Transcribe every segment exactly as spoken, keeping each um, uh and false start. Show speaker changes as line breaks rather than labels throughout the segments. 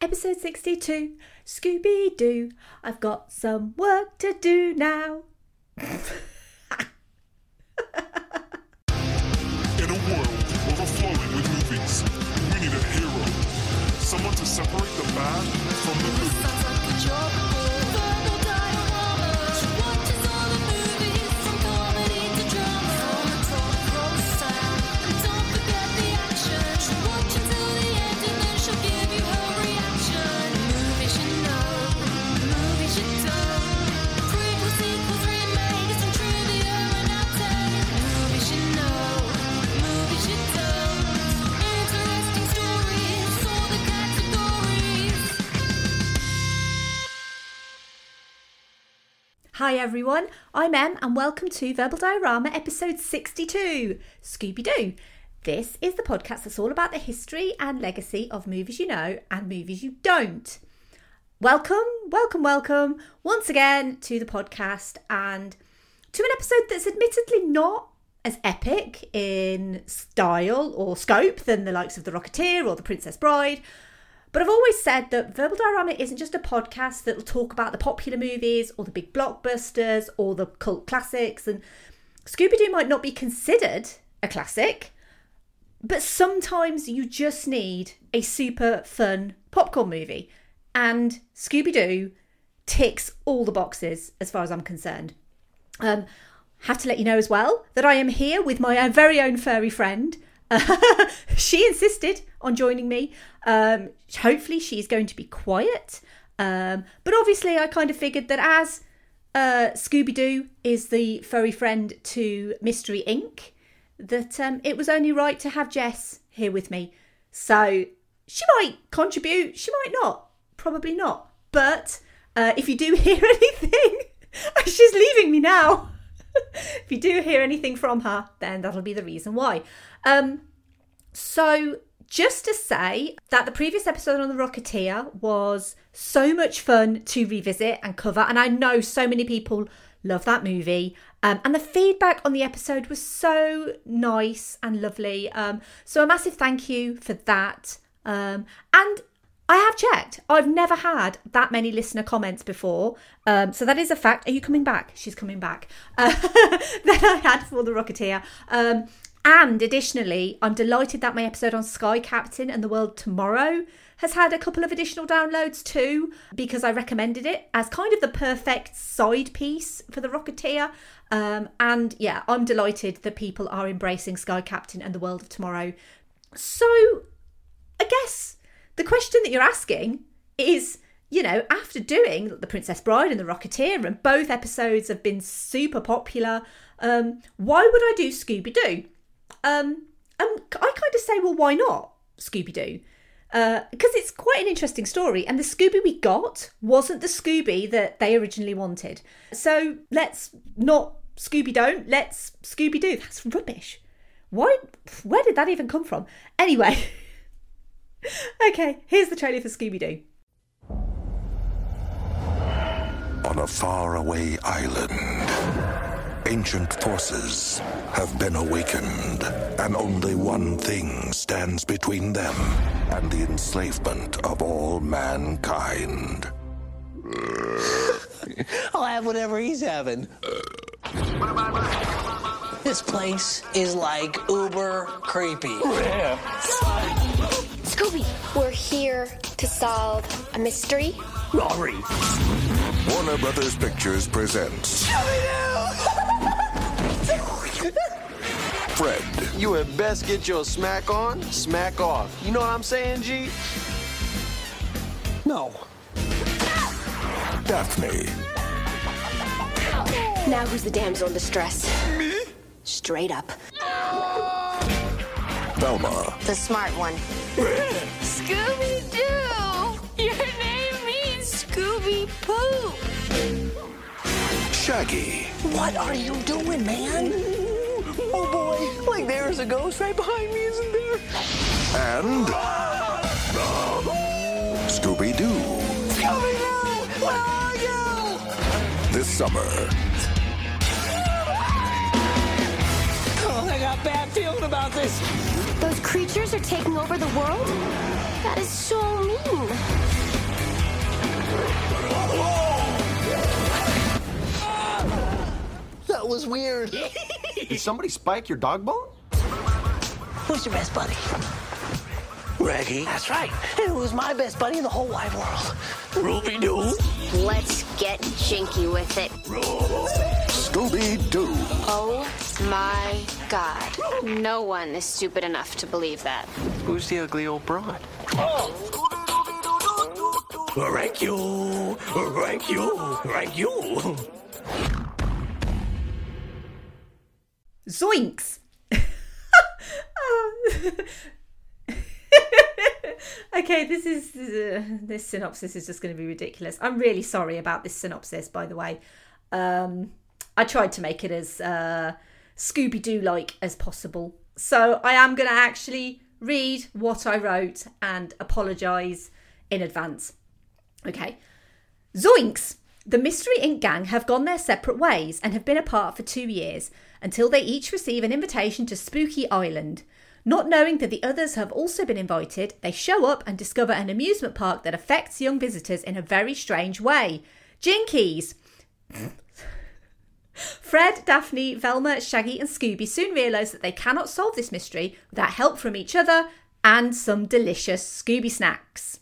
Episode sixty-two, Scooby-Doo, I've got some work to do now.
In a world overflowing with movies, we need a hero. Someone to separate the bad from the good.
Sounds like a job. Verbal diorama. She watches all the movies, from comedy to drama. From the top roll sound. And don't forget the action. She'll watch until the end and then she'll give you her reaction. Movies you know, movies you don't. Prequels, sequels, remakes, and trivia and outtakes. Movies you know, movies you don't. Interesting stories for the categories.
Hi everyone, I'm Em and welcome to Verbal Diorama episode sixty-two, Scooby-Doo. This is the podcast that's all about the history and legacy of movies you know and movies you don't. Welcome, welcome, welcome once again to the podcast and to an episode that's admittedly not as epic in style or scope than the likes of The Rocketeer or The Princess Bride. But I've always said that Verbal Diorama isn't just a podcast that will talk about the popular movies or the big blockbusters or the cult classics. And Scooby-Doo might not be considered a classic, but sometimes you just need a super fun popcorn movie. And Scooby-Doo ticks all the boxes as far as I'm concerned. Um, have to let you know as well that I am here with my very own furry friend. She insisted on joining me. Um, hopefully she's going to be quiet. Um, but obviously I kind of figured that as uh, Scooby-Doo is the furry friend to Mystery Incorporated, that um, it was only right to have Jess here with me. So she might contribute, she might not, probably not. But uh, if you do hear anything, she's leaving me now. If you do hear anything from her, then that'll be the reason why. Um, so just to say that the previous episode on The Rocketeer was so much fun to revisit and cover. And I know so many people love that movie. Um, and the feedback on the episode was so nice and lovely. Um, so a massive thank you for that. Um, and I have checked. I've never had that many listener comments before. Um, so that is a fact. Are you coming back? She's coming back. Uh, that I had for The Rocketeer. Um, and additionally, I'm delighted that my episode on Sky Captain and the World Tomorrow has had a couple of additional downloads too, because I recommended it as kind of the perfect side piece for The Rocketeer. Um, and yeah, I'm delighted that people are embracing Sky Captain and the World of Tomorrow. So I guess the question that you're asking is, you know, after doing The Princess Bride and The Rocketeer, and both episodes have been super popular, um, why would I do Scooby-Doo? Um, and I kind of say, well, why not Scooby-Doo? Uh, because it's quite an interesting story, and the Scooby we got wasn't the Scooby that they originally wanted. So let's not Scooby-Don't, let's Scooby-Doo. That's rubbish. Why? Where did that even come from? Anyway... Okay, here's the trailer for Scooby-Doo.
On a faraway island, ancient forces have been awakened, and only one thing stands between them and the enslavement of all mankind.
I'll have whatever he's having. This place is like uber creepy. Yeah.
Scooby, we're here to solve a mystery.
Rory.
Warner Brothers Pictures presents Fred,
You had best get your smack on, smack off. You know what I'm saying, G?
No.
Daphne,
Now who's the damsel in distress? Me? Straight up.
Velma,
The smart one.
Scooby-Doo! Your name means Scooby Poop!
Shaggy,
What are you doing, man? Oh boy, like there's a ghost right behind me, isn't there?
and Scooby-Doo.
Scooby-Doo! Where are you?
This summer,
Oh, I got a bad feeling about this.
Those creatures are taking over the world? That is so mean.
was weird.
Did somebody spike your dog bone?
Who's your best buddy? Reggie. That's right. And who's my best buddy in the whole wide world? Ruby-Doo.
Let's get jinky with it.
Scooby-Doo.
Oh my God. No one is stupid enough to believe that.
Who's the ugly old broad?
Rank you. Rank you. Rank you.
Zoinks! Okay, this is uh, this synopsis is just going to be ridiculous. I'm really sorry about this synopsis, by the way. Um, I tried to make it as uh, Scooby-Doo-like as possible. So I am going to actually read what I wrote and apologise in advance. Okay. Zoinks! The Mystery Incorporated gang have gone their separate ways and have been apart for two years until they each receive an invitation to Spooky Island. Not knowing that the others have also been invited, they show up and discover an amusement park that affects young visitors in a very strange way. Jinkies! Fred, Daphne, Velma, Shaggy and Scooby soon realise that they cannot solve this mystery without help from each other and some delicious Scooby snacks.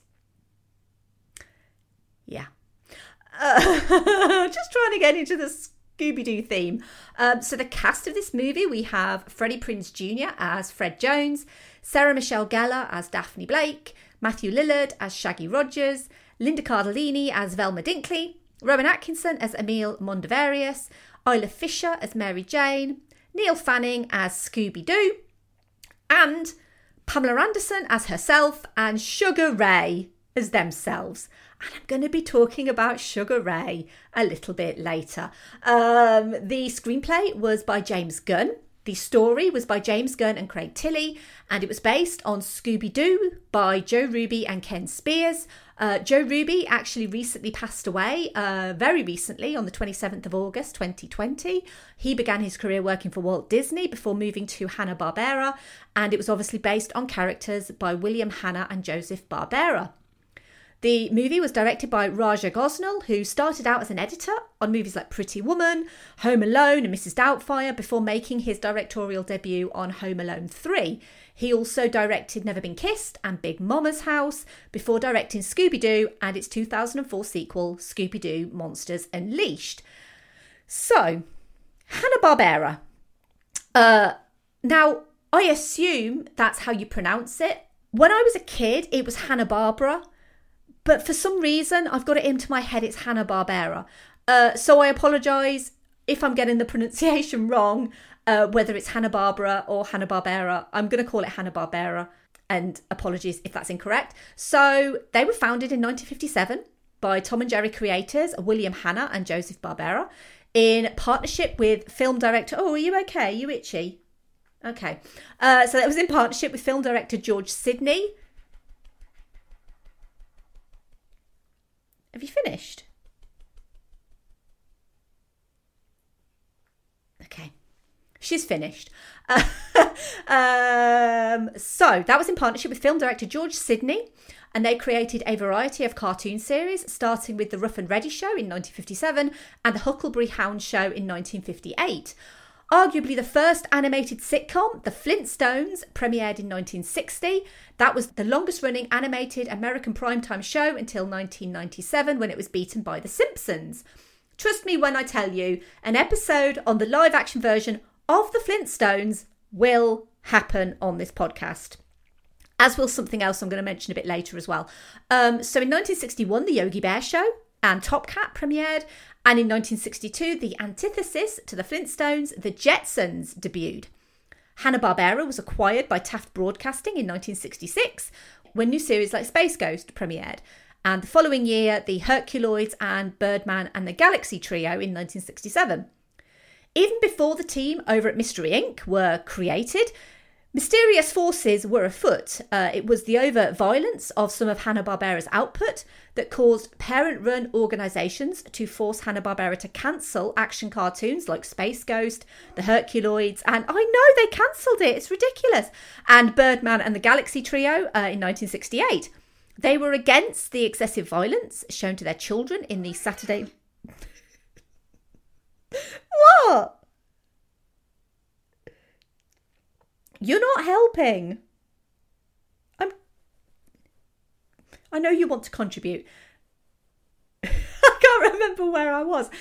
Yeah. Uh, just trying to get into the Scooby-Doo theme. Um, so the cast of this movie, we have Freddie Prinze Junior as Fred Jones, Sarah Michelle Gellar as Daphne Blake, Matthew Lillard as Shaggy Rogers, Linda Cardellini as Velma Dinkley, Rowan Atkinson as Emil Mondavarius, Isla Fisher as Mary Jane, Neil Fanning as Scooby-Doo, and Pamela Anderson as herself, and Sugar Ray as themselves. And I'm going to be talking about Sugar Ray a little bit later. Um, the screenplay was by James Gunn. The story was by James Gunn and Craig Tilley, and it was based on Scooby-Doo by Joe Ruby and Ken Spears. Uh, Joe Ruby actually recently passed away, uh, very recently, on the twenty-seventh of August, twenty twenty. He began his career working for Walt Disney before moving to Hanna-Barbera, and it was obviously based on characters by William Hanna and Joseph Barbera. The movie was directed by Raja Gosnell, who started out as an editor on movies like Pretty Woman, Home Alone and Missus Doubtfire before making his directorial debut on Home Alone three. He also directed Never Been Kissed and Big Mama's House before directing Scooby-Doo and its two thousand four sequel, Scooby-Doo Monsters Unleashed. So, Hanna-Barbera. Uh, now, I assume that's how you pronounce it. When I was a kid, it was Hanna-Barbera. But for some reason, I've got it into my head, it's Hanna-Barbera. Uh, so I apologise if I'm getting the pronunciation wrong, uh, whether it's Hanna-Barbera or Hanna-Barbera. I'm going to call it Hanna-Barbera, and apologies if that's incorrect. So they were founded in nineteen fifty-seven by Tom and Jerry creators William Hanna and Joseph Barbera in partnership with film director... Oh, are you okay? Are you itchy? Okay. Uh, so that was in partnership with film director George Sidney. Have you finished? Okay. She's finished. Uh, um, so that was in partnership with film director George Sidney, and they created a variety of cartoon series, starting with The Rough and Ready Show in nineteen fifty-seven and The Huckleberry Hound Show in nineteen fifty-eight. Arguably the first animated sitcom, The Flintstones, premiered in nineteen sixty. That was the longest running animated American primetime show until nineteen ninety-seven, when it was beaten by The Simpsons. Trust me when I tell you, an episode on the live action version of The Flintstones will happen on this podcast. As will something else I'm going to mention a bit later as well. Um, so in nineteen sixty-one, The Yogi Bear Show and Top Cat premiered. And in nineteen sixty-two, the antithesis to the Flintstones, The Jetsons, debuted. Hanna-Barbera was acquired by Taft Broadcasting in nineteen sixty-six, when new series like Space Ghost premiered. And the following year, the Herculoids and Birdman and the Galaxy Trio in nineteen sixty-seven. Even before the team over at Mystery Incorporated were created, mysterious forces were afoot. Uh, it was the overt violence of some of Hanna-Barbera's output that caused parent-run organisations to force Hanna-Barbera to cancel action cartoons like Space Ghost, the Herculoids, and I know they cancelled it, it's ridiculous, and Birdman and the Galaxy Trio uh, in nineteen sixty-eight. They were against the excessive violence shown to their children in the Saturday... What? You're not helping. I'm... I know you want to contribute. I can't remember where I was.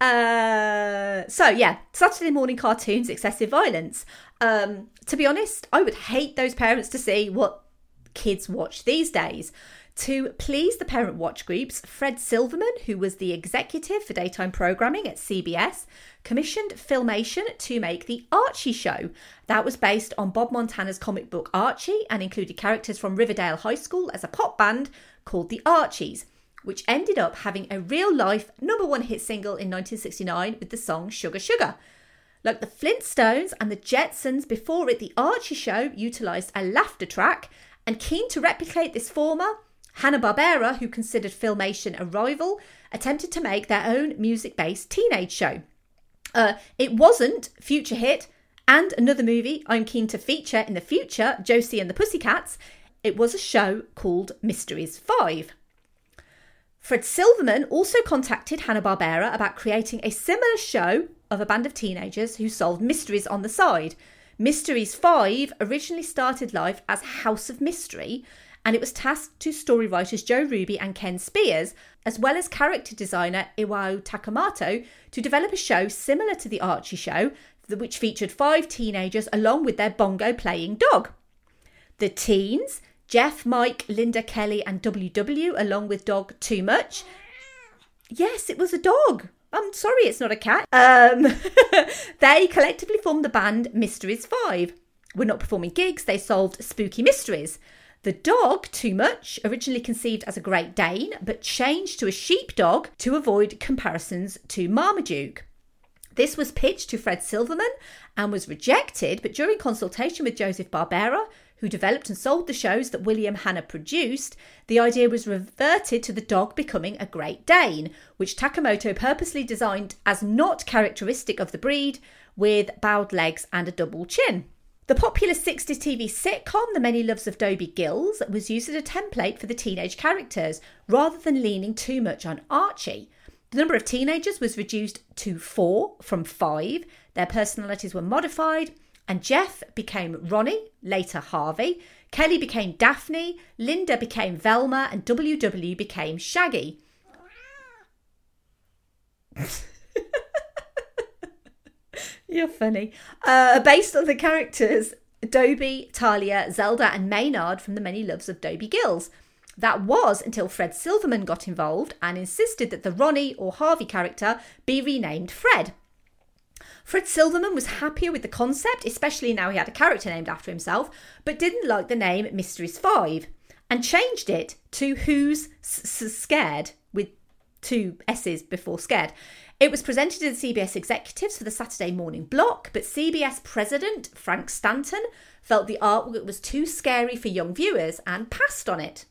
Uh, so, yeah, Saturday morning cartoons, excessive violence. Um, to be honest, I would hate those parents to see what kids watch these days. To please the parent watch groups, Fred Silverman, who was the executive for daytime programming at C B S, commissioned Filmation to make The Archie Show. That was based on Bob Montana's comic book Archie and included characters from Riverdale High School as a pop band called the Archies, which ended up having a real-life number one hit single in nineteen sixty-nine with the song Sugar Sugar. Like the Flintstones and the Jetsons before it, The Archie Show utilised a laughter track, and keen to replicate this format, Hanna-Barbera, who considered Filmation a rival, attempted to make their own music-based teenage show. Uh, it wasn't Future Hit and another movie I'm keen to feature in the future, Josie and the Pussycats. It was a show called Mysteries five. Fred Silverman also contacted Hanna-Barbera about creating a similar show of a band of teenagers who solved mysteries on the side. Mysteries five originally started life as House of Mystery, and it was tasked to story writers Joe Ruby and Ken Spears, as well as character designer Iwao Takamoto, to develop a show similar to The Archie Show, which featured five teenagers along with their bongo-playing dog. The teens, Jeff, Mike, Linda, Kelly and W W, along with dog Too Much. Yes, it was a dog. I'm sorry, it's not a cat. Um, they collectively formed the band Mysteries five. We're not performing gigs, they solved spooky mysteries. The dog, Too Much, originally conceived as a Great Dane, but changed to a sheepdog to avoid comparisons to Marmaduke. This was pitched to Fred Silverman and was rejected, but during consultation with Joseph Barbera, who developed and sold the shows that William Hanna produced, the idea was reverted to the dog becoming a Great Dane, which Takamoto purposely designed as not characteristic of the breed, with bowed legs and a double chin. The popular sixties T V sitcom The Many Loves of Dobie Gills was used as a template for the teenage characters, rather than leaning too much on Archie. The number of teenagers was reduced to four from five, their personalities were modified, and Jeff became Ronnie, later Harvey, Kelly became Daphne, Linda became Velma, and W W became Shaggy. You're funny. Uh, based on the characters Dobie, Talia, Zelda and Maynard from The Many Loves of Dobie Gills. That was until Fred Silverman got involved and insisted that the Ronnie or Harvey character be renamed Fred. Fred Silverman was happier with the concept, especially now he had a character named after himself, but didn't like the name Mysteries five and changed it to Who's Scared, with two S's before scared. It was presented to the C B S executives for the Saturday morning block, but C B S president Frank Stanton felt the artwork was too scary for young viewers and passed on it.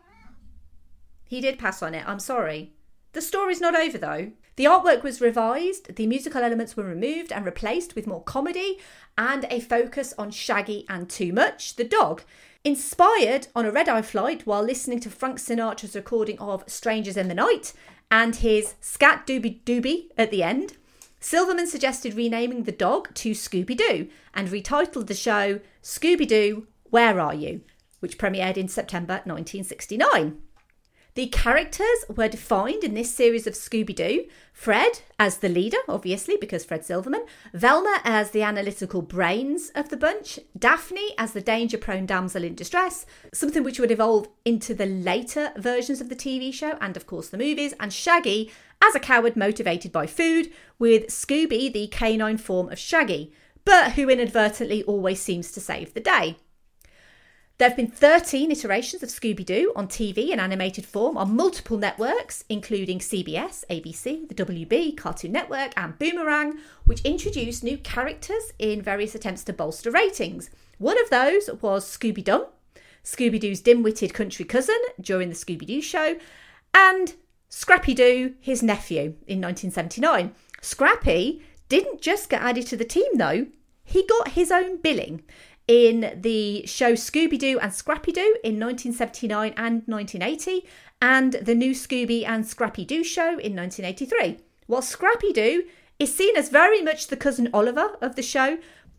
He did pass on it, I'm sorry. The story's not over though. The artwork was revised, the musical elements were removed and replaced with more comedy and a focus on Shaggy and Too Much, the dog. Inspired on a red-eye flight while listening to Frank Sinatra's recording of Strangers in the Night and his scat doobie doobie at the end, Silverman suggested renaming the dog to Scooby-Doo and retitled the show Scooby-Doo, Where Are You?, which premiered in September nineteen sixty-nine. The characters were defined in this series of Scooby-Doo. Fred as the leader, obviously, because Fred Silverman. Velma as the analytical brains of the bunch. Daphne as the danger-prone damsel in distress, something which would evolve into the later versions of the T V show and, of course, the movies. And Shaggy as a coward motivated by food, with Scooby the canine form of Shaggy, but who inadvertently always seems to save the day. There have been thirteen iterations of Scooby-Doo on T V in animated form on multiple networks, including C B S, A B C, the W B, Cartoon Network and Boomerang, which introduced new characters in various attempts to bolster ratings. One of those was Scooby-Dum, Scooby-Doo's dim-witted country cousin during the Scooby-Doo show, and Scrappy-Doo, his nephew, in nineteen seventy-nine. Scrappy didn't just get added to the team though, he got his own billing in the show Scooby-Doo and Scrappy-Doo in nineteen seventy-nine and nineteen eighty, and the new Scooby and Scrappy-Doo show in nineteen eighty-three. While Scrappy-Doo is seen as very much the cousin Oliver of the show,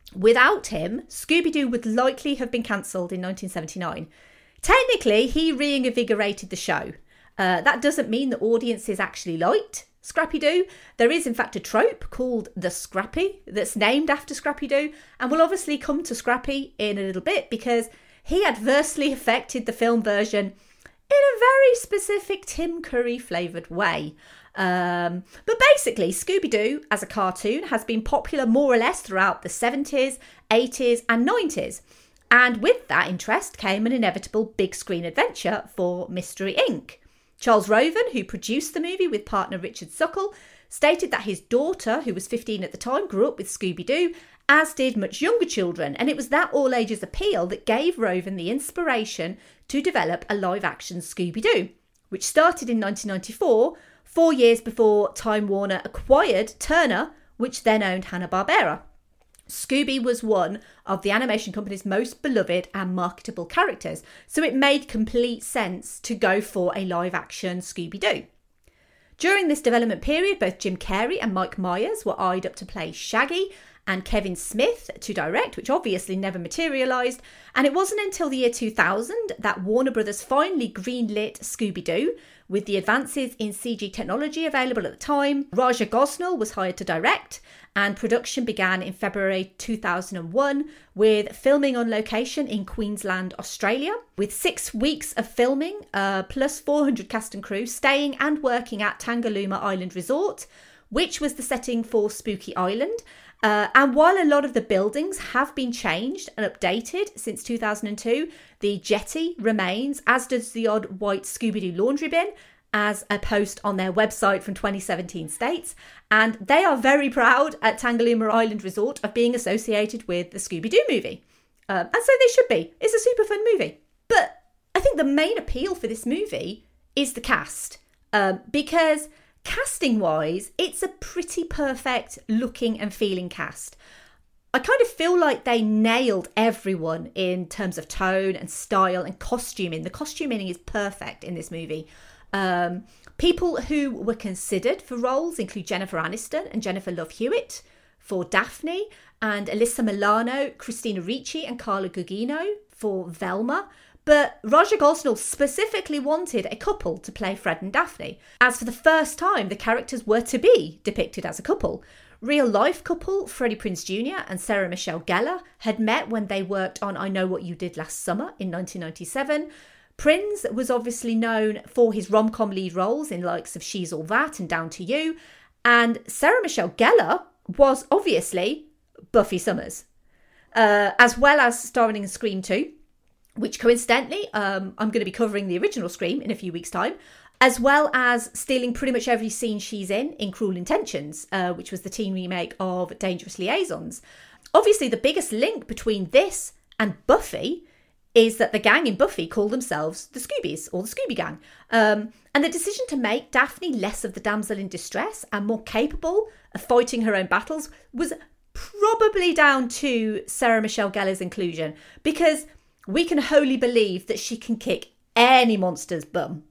Without him, Scooby-Doo would likely have been cancelled in nineteen seventy-nine. Technically, he reinvigorated the show. Uh, that doesn't mean that audiences actually liked Scrappy-Doo. There is, in fact, a trope called the Scrappy that's named after Scrappy-Doo, and we'll obviously come to Scrappy in a little bit because he adversely affected the film version in a very specific Tim Curry flavoured way. Um, but basically, Scooby-Doo as a cartoon has been popular more or less throughout the seventies, eighties and nineties. And with that interest came an inevitable big screen adventure for Mystery Incorporated. Charles Roven, who produced the movie with partner Richard Suckle, stated that his daughter, who was fifteen at the time, grew up with Scooby-Doo, as did much younger children, and it was that all-ages appeal that gave Roven the inspiration to develop a live-action Scooby-Doo, which started in nineteen ninety-four, four years before Time Warner acquired Turner, which then owned Hanna-Barbera. Scooby was one of the animation company's most beloved and marketable characters, so it made complete sense to go for a live-action Scooby-Doo. During this development period, both Jim Carrey and Mike Myers were eyed up to play Shaggy, and Kevin Smith to direct, which obviously never materialised, and it wasn't until the year two thousand that Warner Brothers finally greenlit Scooby-Doo. With the advances in C G technology available at the time, Raja Gosnell was hired to direct, and production began in February two thousand one with filming on location in Queensland, Australia, with six weeks of filming, uh, plus four hundred cast and crew staying and working at Tangalooma Island Resort, which was the setting for Spooky Island. Uh, and while a lot of the buildings have been changed and updated since two thousand two, the jetty remains, as does the odd white Scooby-Doo laundry bin, as a post on their website from twenty seventeen states. And they are very proud at Tangalooma Island Resort of being associated with the Scooby-Doo movie. Um, and so they should be. It's a super fun movie. But I think the main appeal for this movie is the cast. Um, because casting-wise, it's a pretty perfect looking and feeling cast. I kind of feel like they nailed everyone in terms of tone and style and costuming. The costuming is perfect in this movie. Um, people who were considered for roles include Jennifer Aniston and Jennifer Love Hewitt for Daphne, and Alyssa Milano, Christina Ricci and Carla Gugino for Velma. But Raja Gosnell specifically wanted a couple to play Fred and Daphne, as for the first time the characters were to be depicted as a couple. Real-life couple Freddie Prinze Junior and Sarah Michelle Gellar had met when they worked on I Know What You Did Last Summer in nineteen ninety-seven. Prinze was obviously known for his rom-com lead roles in likes of She's All That and Down to You, and Sarah Michelle Gellar was obviously Buffy Summers, uh, as well as starring in Scream two, which coincidentally, um, I'm going to be covering the original Scream in a few weeks' time, as well as stealing pretty much every scene she's in in Cruel Intentions, uh, which was the teen remake of Dangerous Liaisons. Obviously, the biggest link between this and Buffy is that the gang in Buffy call themselves the Scoobies, or the Scooby Gang. Um, and the decision to make Daphne less of the damsel in distress and more capable of fighting her own battles was probably down to Sarah Michelle Gellar's inclusion, because we can wholly believe that she can kick any monster's bum.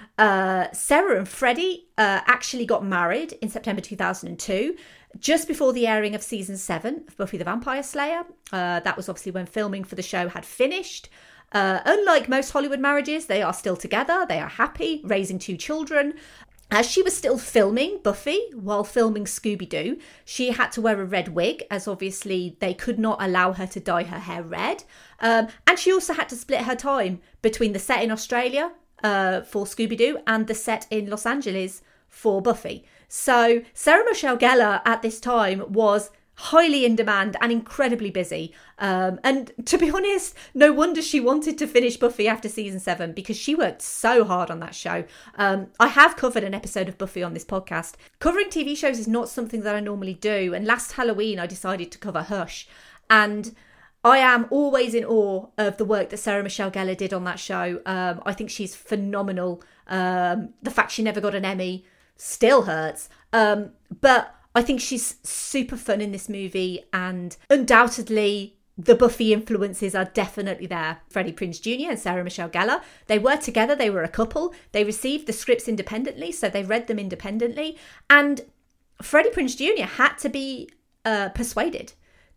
Uh, Sarah and Freddie uh, actually got married in September two thousand two, just before the airing of season seven of Buffy the Vampire Slayer. Uh, that was obviously when filming for the show had finished. Uh, unlike most Hollywood marriages, they are still together, they are happy, raising two children. As she was still filming Buffy while filming Scooby-Doo, she had to wear a red wig, as obviously they could not allow her to dye her hair red. Um, and she also had to split her time between the set in Australia uh, for Scooby-Doo and the set in Los Angeles for Buffy. So Sarah Michelle Gellar at this time was highly in demand and incredibly busy. Um, and to be honest, no wonder she wanted to finish Buffy after season seven, because she worked so hard on that show. Um, I have covered an episode of Buffy on this podcast. Covering T V shows is not something that I normally do. And last Halloween, I decided to cover Hush. And I am always in awe of the work that Sarah Michelle Gellar did on that show. Um, I think she's phenomenal. Um, the fact she never got an Emmy still hurts. Um, but I think she's super fun in this movie, and undoubtedly the Buffy influences are definitely there. Freddie Prinze Junior and Sarah Michelle Gellar, they were together, they were a couple. They received the scripts independently, so they read them independently. And Freddie Prinze Junior had to be uh, persuaded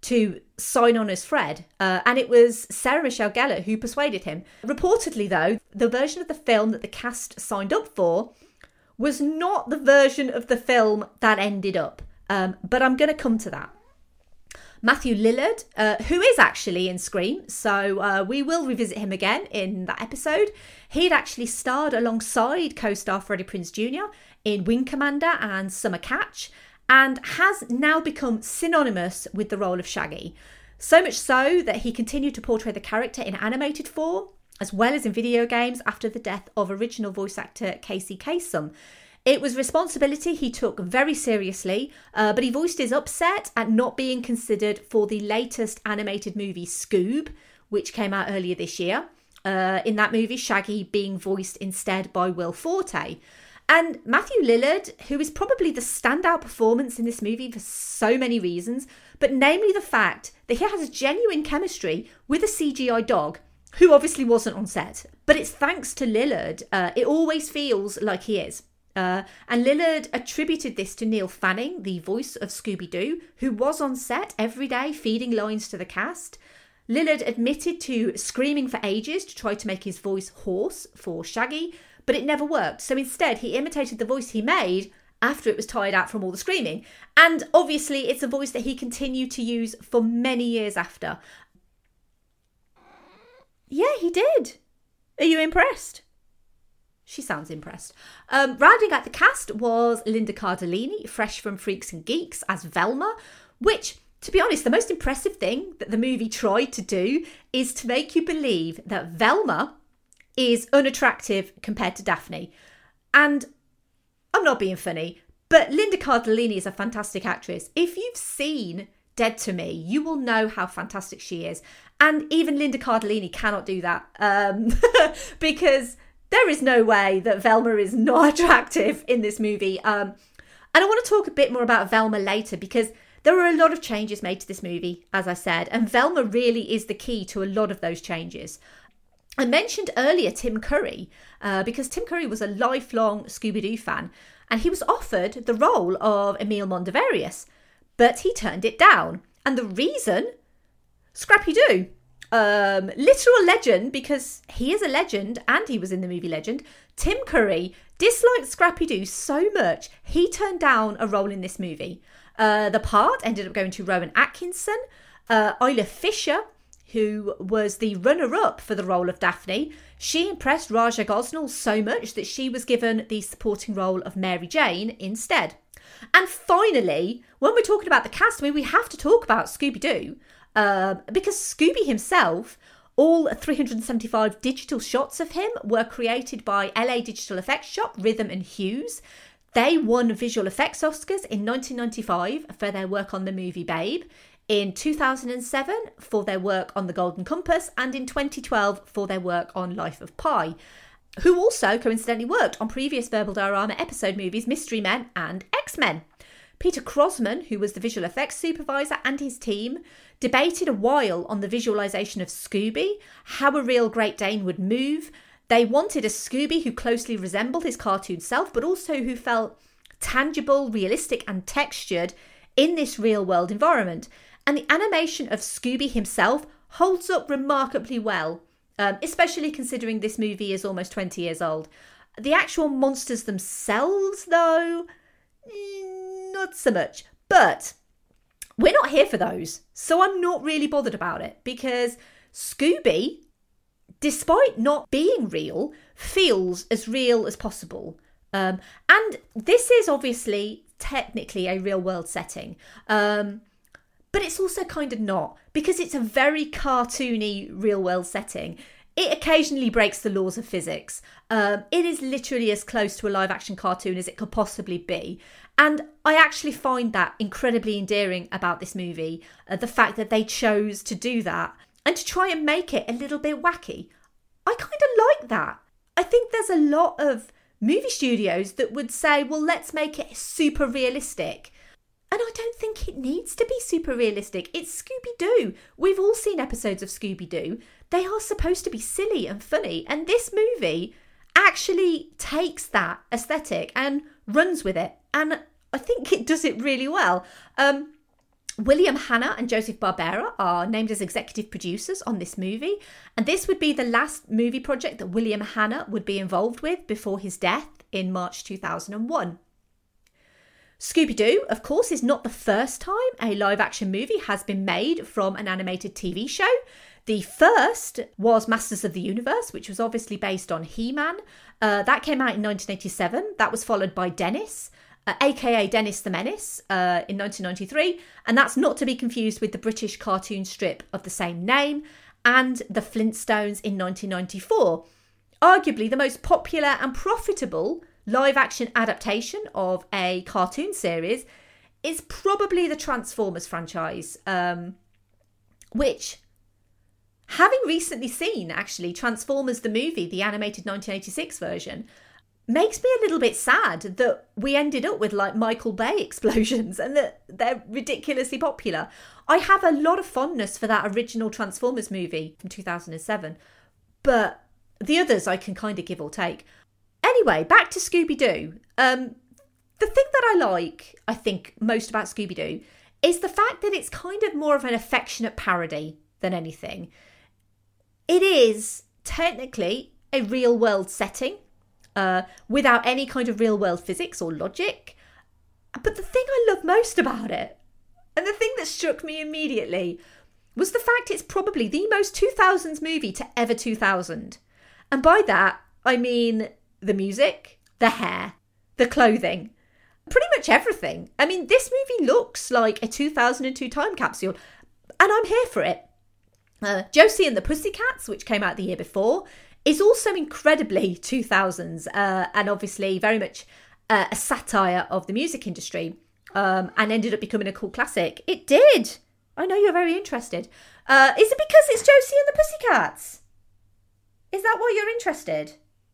to sign on as Fred, uh, and it was Sarah Michelle Gellar who persuaded him. Reportedly, though, the version of the film that the cast signed up for was not the version of the film that ended up, um, but I'm going to come to that. Matthew Lillard, uh, who is actually in Scream, so uh, we will revisit him again in that episode. He'd actually starred alongside co-star Freddie Prinze Junior in Wing Commander and Summer Catch, and has now become synonymous with the role of Shaggy. So much so that he continued to portray the character in animated form, as well as in video games after the death of original voice actor Casey Kasem. It was responsibility he took very seriously, uh, but he voiced his upset at not being considered for the latest animated movie Scoob, which came out earlier this year. Uh, in that movie, Shaggy being voiced instead by Will Forte. And Matthew Lillard, who is probably the standout performance in this movie for so many reasons, but namely the fact that he has genuine chemistry with a C G I dog, who obviously wasn't on set. But it's thanks to Lillard, uh, it always feels like he is. Uh, and Lillard attributed this to Neil Fanning, the voice of Scooby-Doo, who was on set every day feeding lines to the cast. Lillard admitted to screaming for ages to try to make his voice hoarse for Shaggy, but it never worked. So instead, he imitated the voice he made after it was tired out from all the screaming. And obviously, it's a voice that he continued to use for many years after. Yeah, he did. Are you impressed? She sounds impressed. Um, rounding out the cast was Linda Cardellini, fresh from Freaks and Geeks, as Velma, which, to be honest, the most impressive thing that the movie tried to do is to make you believe that Velma is unattractive compared to Daphne. And I'm not being funny, but Linda Cardellini is a fantastic actress. If you've seen Dead to Me, you will know how fantastic she is. And even Linda Cardellini cannot do that um, because there is no way that Velma is not attractive in this movie. Um, and I want to talk a bit more about Velma later because there are a lot of changes made to this movie, as I said, and Velma really is the key to a lot of those changes. I mentioned earlier Tim Curry uh, because Tim Curry was a lifelong Scooby-Doo fan and he was offered the role of Emil Mondavarius, but he turned it down. And the reason? Scrappy-Doo. Um, literal legend, because he is a legend and he was in the movie Legend. Tim Curry disliked Scrappy-Doo so much he turned down a role in this movie. Uh, the part ended up going to Rowan Atkinson. Uh, Isla Fisher, who was the runner-up for the role of Daphne, she impressed Raja Gosnell so much that she was given the supporting role of Mary Jane instead. And finally, when we're talking about the cast, I mean, we have to talk about Scooby-Doo. Uh, because Scooby himself, all three hundred seventy-five digital shots of him were created by L A digital effects shop Rhythm and Hues. They won visual effects Oscars in nineteen ninety-five for their work on the movie Babe, in two thousand seven for their work on The Golden Compass, and in twenty twelve for their work on Life of Pi, who also coincidentally worked on previous Verbal Diorama episode movies Mystery Men and X-Men. Peter Crosman, who was the visual effects supervisor, and his team debated a while on the visualisation of Scooby, how a real Great Dane would move. They wanted a Scooby who closely resembled his cartoon self, but also who felt tangible, realistic and textured in this real-world environment. And the animation of Scooby himself holds up remarkably well, um, especially considering this movie is almost twenty years old. The actual monsters themselves, though, not so much. But we're not here for those, so I'm not really bothered about it, because Scooby, despite not being real, feels as real as possible. Um, and this is obviously technically a real world setting, um, but it's also kind of not, because it's a very cartoony real world setting. It occasionally breaks the laws of physics. Um, it is literally as close to a live action cartoon as it could possibly be. And I actually find that incredibly endearing about this movie, uh, the fact that they chose to do that and to try and make it a little bit wacky. I kind of like that. I think there's a lot of movie studios that would say, well, let's make it super realistic. And I don't think it needs to be super realistic. It's Scooby-Doo. We've all seen episodes of Scooby-Doo. They are supposed to be silly and funny. And this movie actually takes that aesthetic and runs with it. And I think it does it really well. Um, William Hanna and Joseph Barbera are named as executive producers on this movie, and this would be the last movie project that William Hanna would be involved with before his death in March two thousand one. Scooby-Doo, of course, is not the first time a live-action movie has been made from an animated T V show. The first was Masters of the Universe, which was obviously based on He-Man. Uh, that came out in nineteen eighty-seven. That was followed by Dennis, uh, aka Dennis the Menace, uh, in nineteen ninety-three. And that's not to be confused with the British cartoon strip of the same name, and The Flintstones in nineteen ninety-four. Arguably the most popular and profitable live-action adaptation of a cartoon series is probably the Transformers franchise, um, which, having recently seen, actually, Transformers the movie, the animated nineteen eighty-six version, makes me a little bit sad that we ended up with, like, Michael Bay explosions and that they're ridiculously popular. I have a lot of fondness for that original Transformers movie from two thousand seven, but the others I can kind of give or take. Anyway, back to Scooby-Doo. Um, the thing that I like, I think, most about Scooby-Doo is the fact that it's kind of more of an affectionate parody than anything. It is technically a real-world setting uh, without any kind of real-world physics or logic. But the thing I love most about it, and the thing that struck me immediately, was the fact it's probably the most two thousands movie to ever two thousand. And by that, I mean the music, the hair, the clothing, pretty much everything. I mean, this movie looks like a two thousand two time capsule, and I'm here for it. Uh, Josie and the Pussycats, which came out the year before, is also incredibly two thousands, uh, and obviously very much uh, a satire of the music industry, um, and ended up becoming a cult classic. It did. I know you're very interested. Uh, is it because it's Josie and the Pussycats? Is that why you're interested?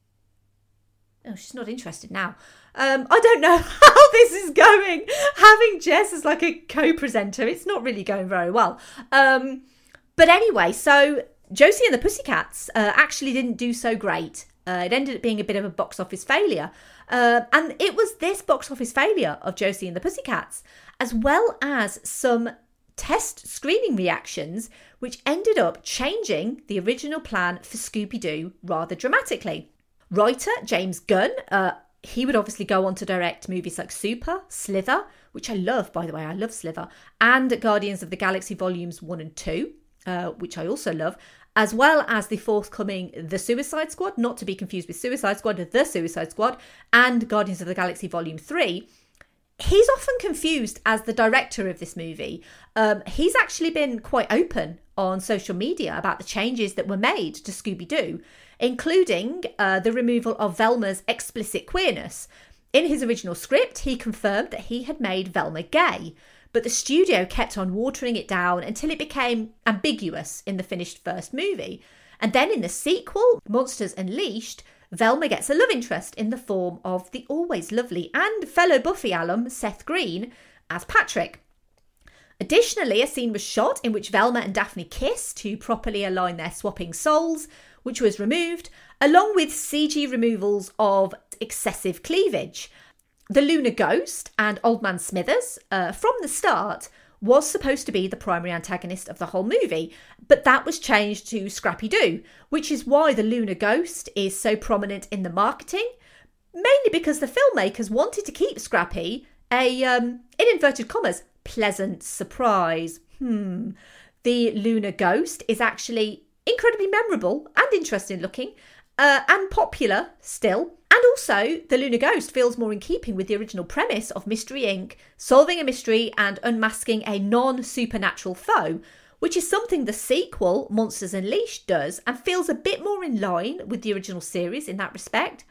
Oh, she's not interested now. Um, I don't know how this is going. Having Jess as like a co-presenter, it's not really going very well. Um, but anyway, so Josie and the Pussycats uh, actually didn't do so great. Uh, it ended up being a bit of a box office failure. Uh, and it was this box office failure of Josie and the Pussycats, as well as some test screening reactions, which ended up changing the original plan for Scooby-Doo rather dramatically. Writer James Gunn, uh, he would obviously go on to direct movies like Super, Slither, which I love, by the way, I love Slither, and Guardians of the Galaxy Volumes one and two, uh, which I also love, as well as the forthcoming The Suicide Squad, not to be confused with Suicide Squad, The Suicide Squad, and Guardians of the Galaxy Volume three. He's often confused as the director of this movie. Um, he's actually been quite open on social media about the changes that were made to Scooby-Doo, including uh, the removal of Velma's explicit queerness. In his original script, he confirmed that he had made Velma gay, but the studio kept on watering it down until it became ambiguous in the finished first movie. And then in the sequel, Monsters Unleashed, Velma gets a love interest in the form of the always lovely and fellow Buffy alum Seth Green as Patrick. Additionally, a scene was shot in which Velma and Daphne kiss to properly align their swapping souls, which was removed, along with C G removals of excessive cleavage. The Lunar Ghost and Old Man Smithers, uh, from the start, was supposed to be the primary antagonist of the whole movie, but that was changed to Scrappy-Doo, which is why the Lunar Ghost is so prominent in the marketing, mainly because the filmmakers wanted to keep Scrappy a, um, in inverted commas, pleasant surprise. Hmm. The Lunar Ghost is actually incredibly memorable and interesting looking, uh, and popular still. And also, the Lunar Ghost feels more in keeping with the original premise of Mystery Incorporated, solving a mystery and unmasking a non-supernatural foe, which is something the sequel, Monsters Unleashed, does, and feels a bit more in line with the original series in that respect.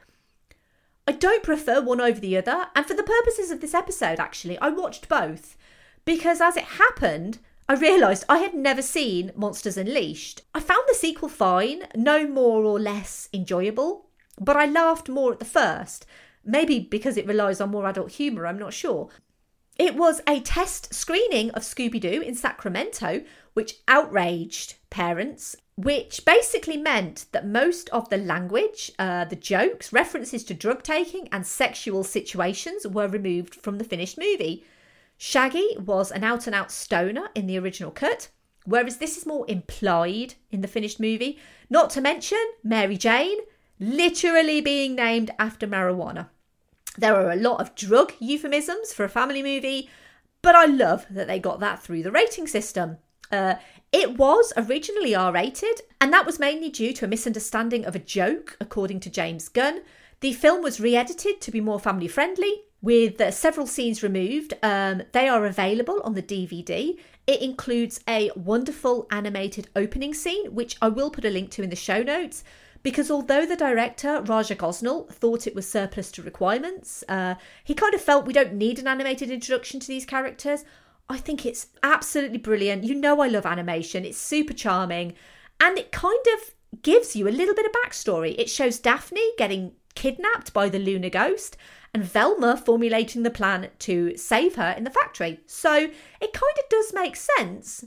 I don't prefer one over the other, and for the purposes of this episode, actually, I watched both, because as it happened, I realised I had never seen Monsters Unleashed. I found the sequel fine, no more or less enjoyable, but I laughed more at the first. Maybe because it relies on more adult humour, I'm not sure. It was a test screening of Scooby-Doo in Sacramento, which outraged parents, which basically meant that most of the language, uh, the jokes, references to drug taking and sexual situations were removed from the finished movie. Shaggy was an out-and-out stoner in the original cut, whereas this is more implied in the finished movie. Not to mention Mary Jane literally being named after marijuana. There are a lot of drug euphemisms for a family movie, but I love that they got that through the rating system. Uh, it was originally R rated, and that was mainly due to a misunderstanding of a joke, according to James Gunn. The film was re-edited to be more family-friendly, with uh, several scenes removed. Um, they are available on the D V D. It includes a wonderful animated opening scene, which I will put a link to in the show notes, because although the director, Raja Gosnell, thought it was surplus to requirements, uh, he kind of felt we don't need an animated introduction to these characters. I think it's absolutely brilliant. You know I love animation. It's super charming. And it kind of gives you a little bit of backstory. It shows Daphne getting kidnapped by the Lunar Ghost and Velma formulating the plan to save her in the factory. So it kind of does make sense.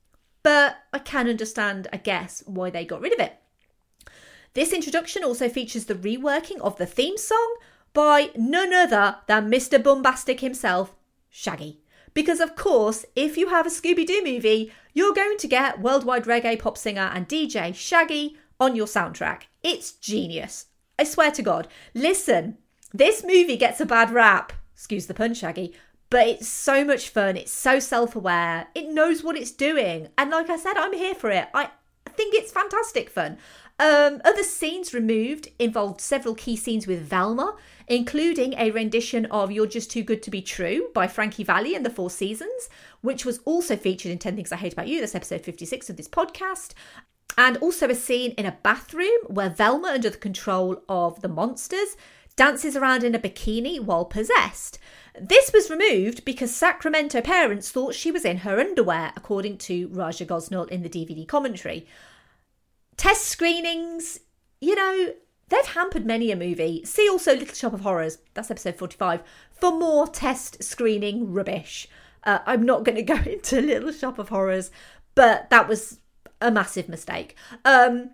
But I can understand, I guess, why they got rid of it. This introduction also features the reworking of the theme song by none other than Mister Bombastic himself, Shaggy. Because, of course, if you have a Scooby-Doo movie, you're going to get worldwide reggae pop singer and D J Shaggy on your soundtrack. It's genius. I swear to God. Listen, this movie gets a bad rap, excuse the pun, Shaggy, but it's so much fun. It's so self-aware. It knows what it's doing. And like I said, I'm here for it. I think it's fantastic fun. Um, other scenes removed involved several key scenes with Velma, including a rendition of You're Just Too Good to Be True by Frankie Valli and the Four Seasons, which was also featured in ten Things I Hate About You. That's episode fifty-six of this podcast. And also a scene in a bathroom where Velma, under the control of the monsters, dances around in a bikini while possessed. This was removed because Sacramento parents thought she was in her underwear, according to Raja Gosnell in the D V D commentary. Test screenings, you know, they've hampered many a movie. See also Little Shop of Horrors, that's episode forty-five, for more test screening rubbish. Uh, I'm not going to go into Little Shop of Horrors, but that was a massive mistake. Um,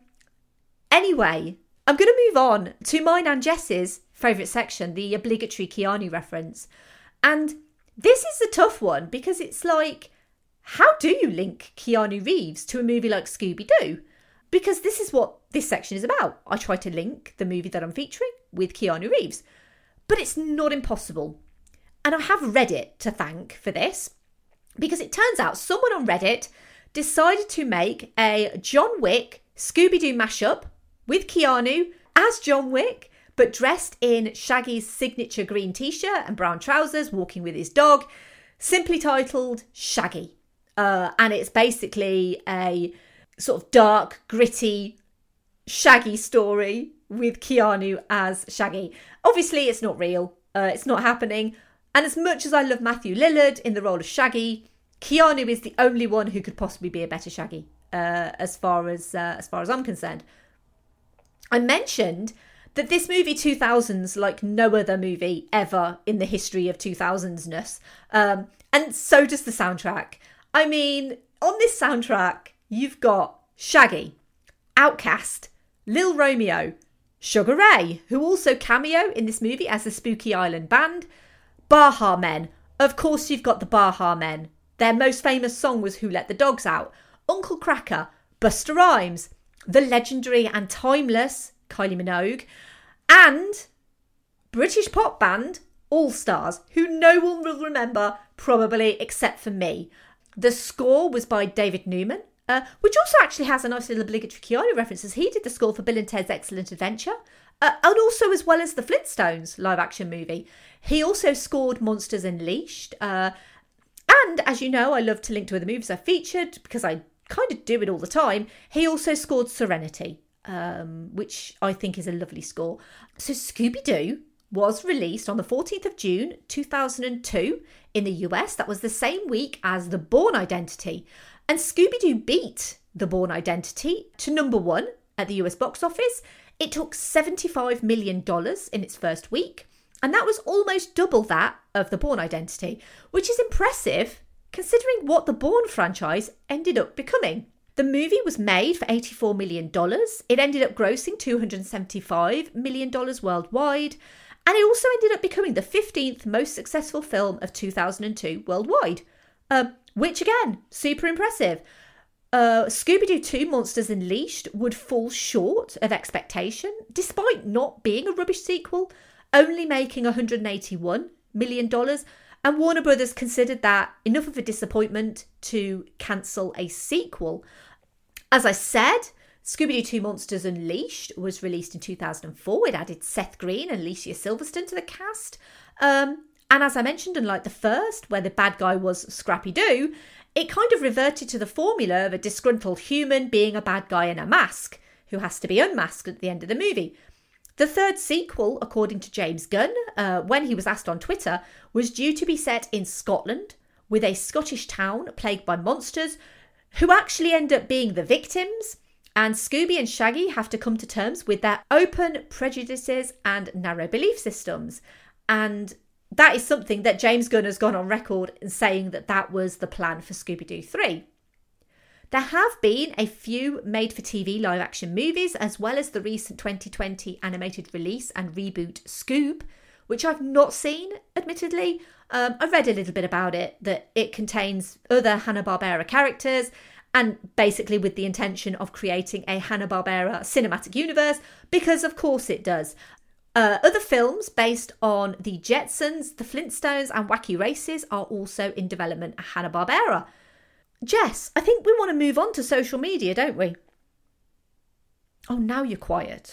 anyway, I'm going to move on to mine and Jess's favourite section, the obligatory Keanu reference. And this is a tough one because it's like, how do you link Keanu Reeves to a movie like Scooby-Doo? Because this is what this section is about. I try to link the movie that I'm featuring with Keanu Reeves. But it's not impossible. And I have Reddit to thank for this. Because it turns out someone on Reddit decided to make a John Wick Scooby-Doo mashup with Keanu as John Wick, but dressed in Shaggy's signature green t-shirt and brown trousers, walking with his dog, simply titled Shaggy. Uh, and it's basically a sort of dark, gritty, Shaggy story with Keanu as Shaggy. Obviously, it's not real. Uh, it's not happening. And as much as I love Matthew Lillard in the role of Shaggy, Keanu is the only one who could possibly be a better Shaggy, uh, as far as uh, as far as I'm concerned. I mentioned that this movie two thousands like no other movie ever in the history of two thousands-ness. Um, and so does the soundtrack. I mean, on this soundtrack, you've got Shaggy, Outkast, Lil Romeo, Sugar Ray, who also cameo in this movie as the Spooky Island Band, Baha Men. Of course, you've got the Baha Men. Their most famous song was Who Let the Dogs Out, Uncle Cracker, Busta Rhymes, the legendary and timeless Kylie Minogue, and British pop band All Stars, who no one will remember, probably except for me. The score was by David Newman, uh, which also actually has a nice little obligatory Keanu references. He did the score for Bill and Ted's Excellent Adventure, uh, and also as well as the Flintstones live-action movie. He also scored Monsters Unleashed, uh, and as you know, I love to link to other movies I featured because I kind of do it all the time. He also scored Serenity, um, which I think is a lovely score. So Scooby-Doo was released on the fourteenth of June two thousand two in the U S. That was the same week as The Bourne Identity. And Scooby-Doo beat The Bourne Identity to number one at the U S box office. It took seventy-five million dollars in its first week. And that was almost double that of The Bourne Identity, which is impressive considering what the Bourne franchise ended up becoming. The movie was made for eighty-four million dollars. It ended up grossing two hundred seventy-five million dollars worldwide. And it also ended up becoming the fifteenth most successful film of two thousand two worldwide, um, which again, super impressive. Uh, Scooby-Doo two Monsters Unleashed would fall short of expectation, despite not being a rubbish sequel, only making one hundred eighty-one million dollars, and Warner Brothers considered that enough of a disappointment to cancel a sequel. As I said, Scooby-Doo two Monsters Unleashed was released in two thousand four. It added Seth Green and Alicia Silverstone to the cast. Um, and as I mentioned, unlike the first, where the bad guy was Scrappy-Doo, it kind of reverted to the formula of a disgruntled human being a bad guy in a mask, who has to be unmasked at the end of the movie. The third sequel, according to James Gunn, uh, when he was asked on Twitter, was due to be set in Scotland, with a Scottish town plagued by monsters, who actually end up being the victims, and Scooby and Shaggy have to come to terms with their open prejudices and narrow belief systems. And that is something that James Gunn has gone on record in saying that that was the plan for Scooby-Doo three. There have been a few made-for-T V live-action movies, as well as the recent twenty twenty animated release and reboot Scoob, which I've not seen, admittedly. Um, I read a little bit about it, that it contains other Hanna-Barbera characters, and basically with the intention of creating a Hanna-Barbera cinematic universe, because of course it does. Uh, other films based on the Jetsons, the Flintstones and Wacky Races are also in development at Hanna-Barbera. Jess, I think we want to move on to social media, don't we? Oh, now you're quiet.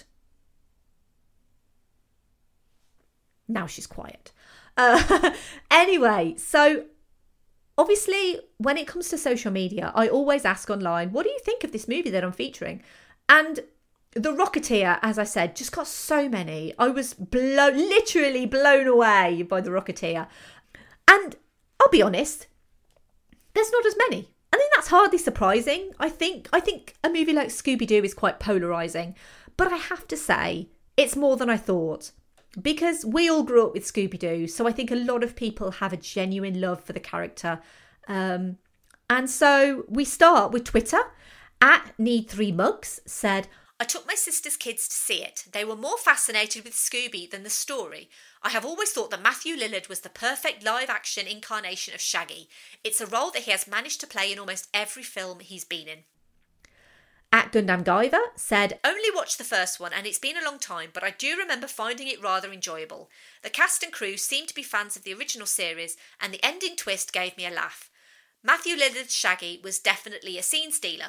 Now she's quiet. Uh, anyway, so obviously when it comes to social media, I always ask online, what do you think of this movie that I'm featuring? And The Rocketeer, as I said, just got so many. I was blown, literally blown away by The Rocketeer. And I'll be honest, there's not as many. I think that's hardly surprising. I think I think a movie like Scooby-Doo is quite polarising. But I have to say, it's more than I thought. Because we all grew up with Scooby-Doo, so I think a lot of people have a genuine love for the character. Um, and so we start with Twitter. At Need Three Mugs said, I took my sister's kids to see it. They were more fascinated with Scooby than the story. I have always thought that Matthew Lillard was the perfect live-action incarnation of Shaggy. It's a role that he has managed to play in almost every film he's been in. At Gundam Guyver said, only watched the first one and it's been a long time, but I do remember finding it rather enjoyable. The cast and crew seemed to be fans of the original series and the ending twist gave me a laugh. Matthew Lillard's Shaggy was definitely a scene stealer.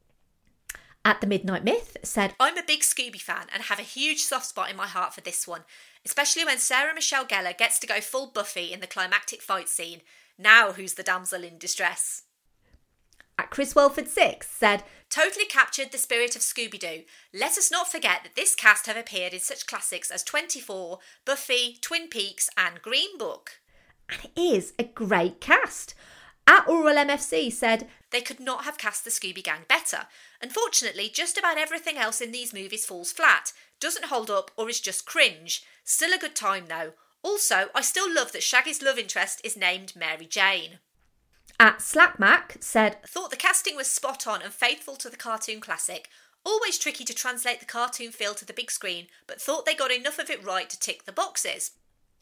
At The Midnight Myth said, I'm a big Scooby fan and have a huge soft spot in my heart for this one, especially when Sarah Michelle Gellar gets to go full Buffy in the climactic fight scene. Now who's the damsel in distress? At Chris Welford six said, totally captured the spirit of Scooby-Doo. Let us not forget that this cast have appeared in such classics as twenty-four, Buffy, Twin Peaks and Green Book. And it is a great cast. At Oral M F C said, they could not have cast the Scooby Gang better. Unfortunately, just about everything else in these movies falls flat, doesn't hold up or is just cringe. Still a good time though. Also, I still love that Shaggy's love interest is named Mary Jane. At Slackmac said, thought the casting was spot on and faithful to the cartoon classic. Always tricky to translate the cartoon feel to the big screen, but thought they got enough of it right to tick the boxes.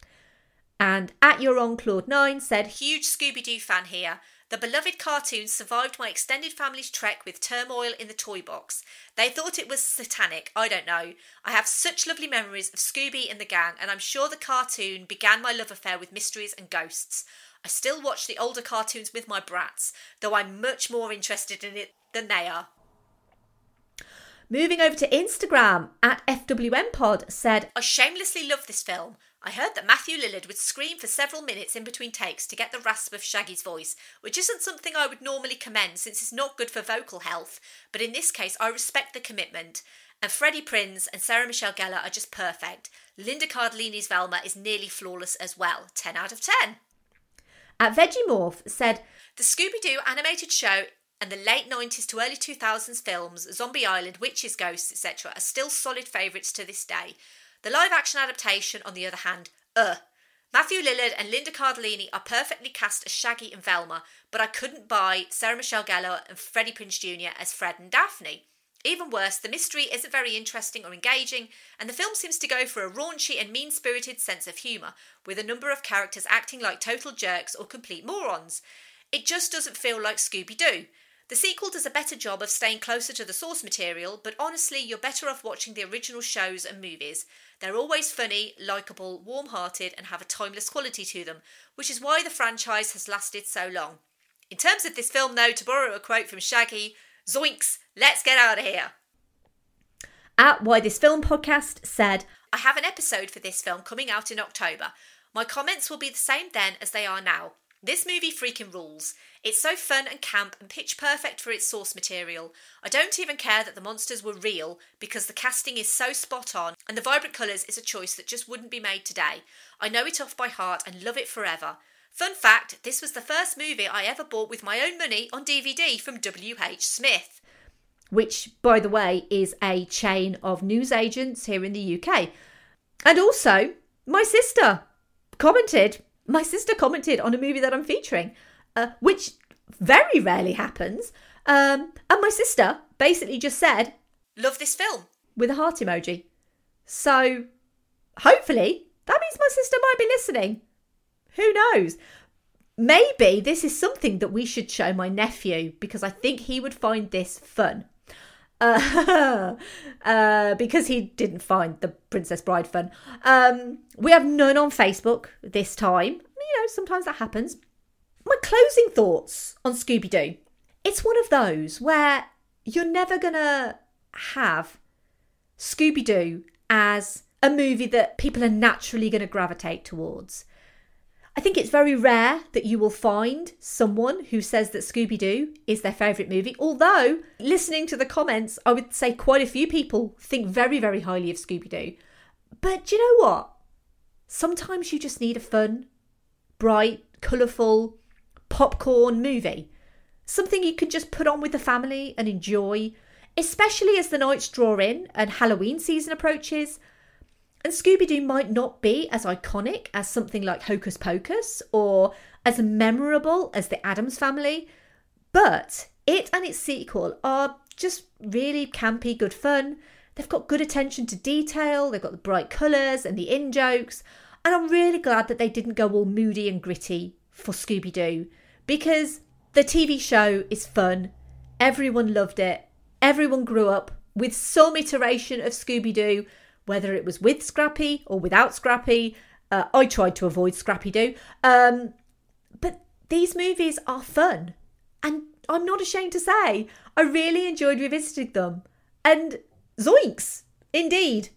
And At Your Own Claude nine said, huge Scooby-Doo fan here. The beloved cartoon survived my extended family's trek with turmoil in the toy box. They thought it was satanic, I don't know. I have such lovely memories of Scooby and the gang, and I'm sure the cartoon began my love affair with mysteries and ghosts. I still watch the older cartoons with my brats, though I'm much more interested in it than they are. Moving over to Instagram, at F W M Pod said, I shamelessly love this film. I heard that Matthew Lillard would scream for several minutes in between takes to get the rasp of Shaggy's voice, which isn't something I would normally commend since it's not good for vocal health, but in this case I respect the commitment. And Freddie Prinze and Sarah Michelle Gellar are just perfect. Linda Cardellini's Velma is nearly flawless as well, ten out of ten. At Vegemorph said, the Scooby-Doo animated show and the late nineties to early two thousands films, Zombie Island, Witches, Ghosts, et cetera are still solid favourites to this day. The live-action adaptation, on the other hand, uh. Matthew Lillard and Linda Cardellini are perfectly cast as Shaggy and Velma, but I couldn't buy Sarah Michelle Gellar and Freddie Prinze Junior as Fred and Daphne. Even worse, the mystery isn't very interesting or engaging, and the film seems to go for a raunchy and mean-spirited sense of humour, with a number of characters acting like total jerks or complete morons. It just doesn't feel like Scooby-Doo. The sequel does a better job of staying closer to the source material, but honestly, you're better off watching the original shows and movies. They're always funny, likeable, warm-hearted, and have a timeless quality to them, which is why the franchise has lasted so long. In terms of this film, though, to borrow a quote from Shaggy, zoinks, let's get out of here. At Why This Film Podcast said, I have an episode for this film coming out in October. My comments will be the same then as they are now. This movie freaking rules. It's so fun and camp and pitch perfect for its source material. I don't even care that the monsters were real because the casting is so spot on and the vibrant colours is a choice that just wouldn't be made today. I know it off by heart and love it forever. Fun fact, this was the first movie I ever bought with my own money on D V D from W H Smith. Which, by the way, is a chain of newsagents here in the U K. And also, my sister commented, my sister commented on a movie that I'm featuring, uh, which very rarely happens. Um, and my sister basically just said, love this film, with a heart emoji. So, hopefully, that means my sister might be listening. Who knows? Maybe this is something that we should show my nephew, because I think he would find this fun. Uh, uh, because he didn't find the Princess Bride fun. Um, we have none on Facebook this time. You know, sometimes that happens. My closing thoughts on Scooby-Doo. It's one of those where you're never going to have Scooby-Doo as a movie that people are naturally going to gravitate towards. I think it's very rare that you will find someone who says that Scooby-Doo is their favourite movie. Although, listening to the comments, I would say quite a few people think very, very highly of Scooby-Doo. But do you know what? Sometimes you just need a fun, bright, colourful, popcorn movie. Something you can just put on with the family and enjoy, especially as the nights draw in and Halloween season approaches. And Scooby-Doo might not be as iconic as something like Hocus Pocus or as memorable as The Addams Family, but it and its sequel are just really campy, good fun. They've got good attention to detail, they've got the bright colours and the in-jokes, and I'm really glad that they didn't go all moody and gritty for Scooby-Doo, because the T V show is fun, everyone loved it, everyone grew up with some iteration of Scooby-Doo, whether it was with Scrappy or without Scrappy. uh, I tried to avoid Scrappy-Doo. Um, but these movies are fun. And I'm not ashamed to say, I really enjoyed revisiting them. And zoinks, indeed.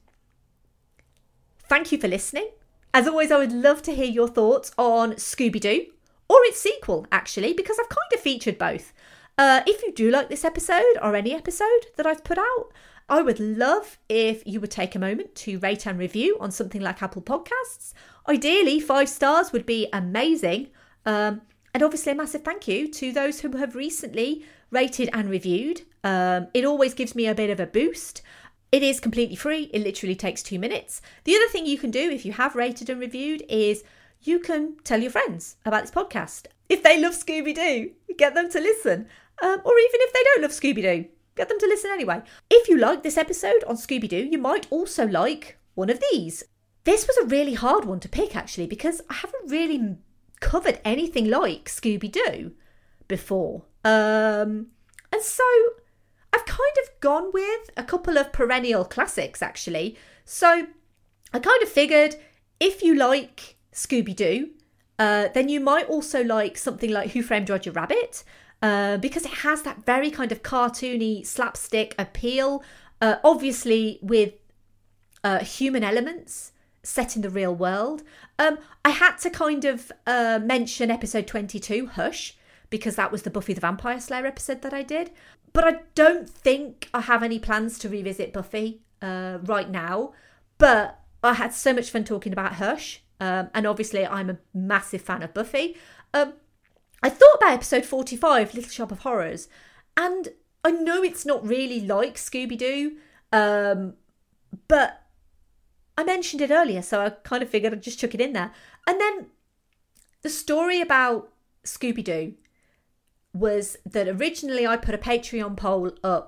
Thank you for listening. As always, I would love to hear your thoughts on Scooby-Doo, or its sequel, actually, because I've kind of featured both. Uh, if you do like this episode, or any episode that I've put out, I would love if you would take a moment to rate and review on something like Apple Podcasts. Ideally, five stars would be amazing. Um, and obviously a massive thank you to those who have recently rated and reviewed. Um, it always gives me a bit of a boost. It is completely free. It literally takes two minutes. The other thing you can do if you have rated and reviewed is you can tell your friends about this podcast. If they love Scooby-Doo, get them to listen. Um, or even if they don't love Scooby-Doo, get them to listen anyway. If you like this episode on Scooby-Doo, you might also like one of these. This was a really hard one to pick, actually, because I haven't really covered anything like Scooby-Doo before. Um, and so I've kind of gone with a couple of perennial classics, actually. So I kind of figured if you like Scooby-Doo, uh, then you might also like something like Who Framed Roger Rabbit, Uh, because it has that very kind of cartoony slapstick appeal, uh, obviously with uh, human elements set in the real world. Um, I had to kind of uh, mention episode twenty-two, Hush, because that was the Buffy the Vampire Slayer episode that I did. But I don't think I have any plans to revisit Buffy uh, right now. But I had so much fun talking about Hush, um, and obviously I'm a massive fan of Buffy. Um, I thought about episode forty-five, Little Shop of Horrors, and I know it's not really like Scooby-Doo, um, but I mentioned it earlier, so I kind of figured I'd just chuck it in there. And then the story about Scooby-Doo was that originally I put a Patreon poll up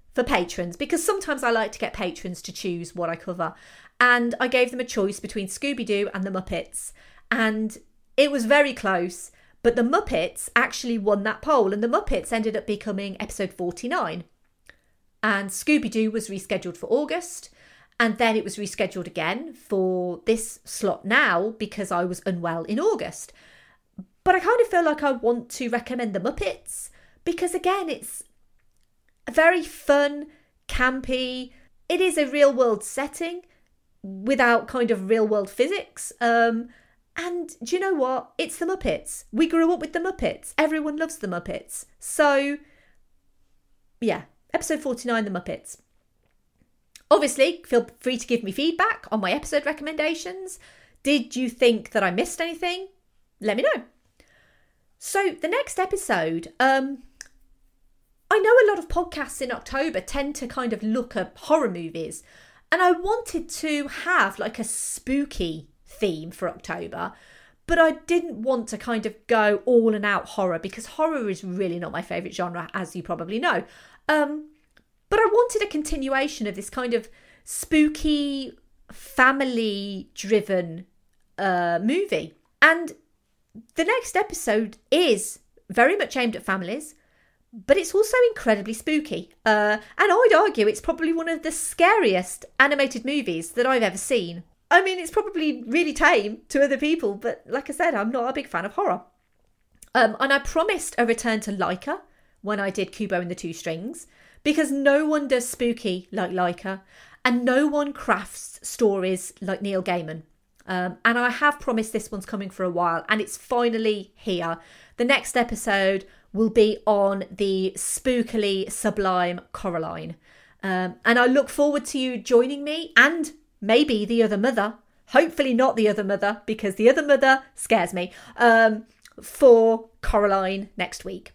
for patrons, because sometimes I like to get patrons to choose what I cover. And I gave them a choice between Scooby-Doo and the Muppets. And it was very close, but the Muppets actually won that poll, and the Muppets ended up becoming episode forty-nine. And Scooby-Doo was rescheduled for August, and then it was rescheduled again for this slot now because I was unwell in August. But I kind of feel like I want to recommend the Muppets because, again, it's a very fun, campy, it is a real world setting without kind of real world physics. Um, and do you know what? It's the Muppets. We grew up with the Muppets. Everyone loves the Muppets. So, yeah. Episode forty-nine, The Muppets. Obviously, feel free to give me feedback on my episode recommendations. Did you think that I missed anything? Let me know. So, the next episode, um, I know a lot of podcasts in October tend to kind of look at horror movies, and I wanted to have like a spooky theme for October, but I didn't want to kind of go all and out horror because horror is really not my favourite genre, as you probably know. Um, but I wanted a continuation of this kind of spooky, family-driven uh, movie. And the next episode is very much aimed at families, but it's also incredibly spooky. Uh, and I'd argue it's probably one of the scariest animated movies that I've ever seen. I mean, it's probably really tame to other people, but like I said, I'm not a big fan of horror. Um, and I promised a return to Laika when I did Kubo and the Two Strings, because no one does spooky like Laika, and no one crafts stories like Neil Gaiman. Um, and I have promised this one's coming for a while, and it's finally here. The next episode will be on the spookily sublime Coraline. Um, and I look forward to you joining me, and maybe the other mother, hopefully not the other mother, because the other mother scares me, um, for Coraline next week.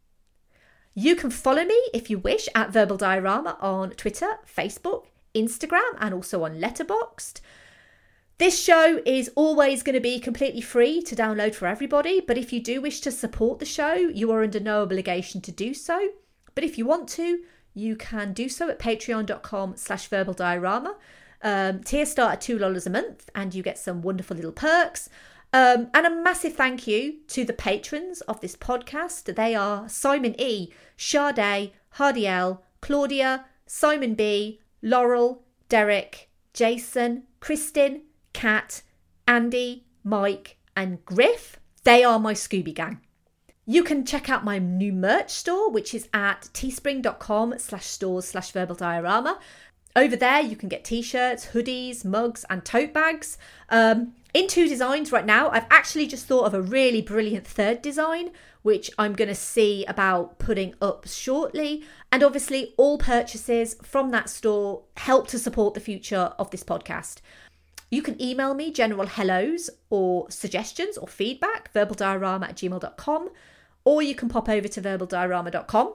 You can follow me, if you wish, at Verbal Diorama on Twitter, Facebook, Instagram, and also on Letterboxd. This show is always going to be completely free to download for everybody, but if you do wish to support the show, you are under no obligation to do so. But if you want to, you can do so at patreon.com slash verbal diorama. Um, tiers start at two dollars a month, and you get some wonderful little perks. Um, and a massive thank you to the patrons of this podcast. They are Simon E, Sade, Hardy L, Claudia, Simon B, Laurel, Derek, Jason, Kristin, Kat, Andy, Mike, and Griff. They are my Scooby gang. You can check out my new merch store, which is at teespring.com slash stores slash verbal diorama. Over there, you can get t-shirts, hoodies, mugs, and tote bags. Um, in two designs right now. I've actually just thought of a really brilliant third design, which I'm going to see about putting up shortly. And obviously, all purchases from that store help to support the future of this podcast. You can email me general hellos or suggestions or feedback, verbaldiorama at gmail dot com, or you can pop over to verbal diorama dot com.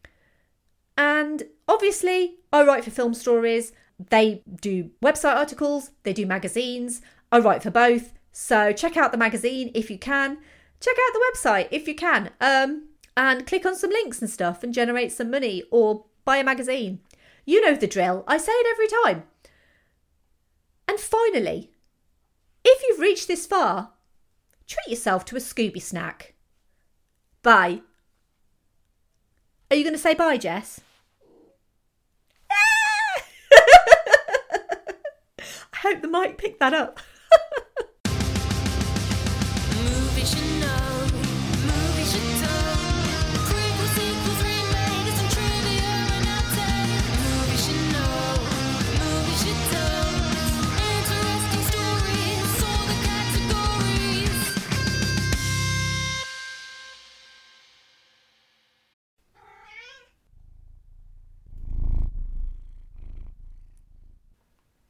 And obviously, I write for Film Stories. They do website articles, they do magazines. I write for both. So check out the magazine if you can. Check out the website if you can. Um, and click on some links and stuff and generate some money or buy a magazine. You know the drill. I say it every time. And finally, if you've reached this far, treat yourself to a Scooby snack. Bye. Are you going to say bye, Jess? I hope the mic picked that up.
Movies you know.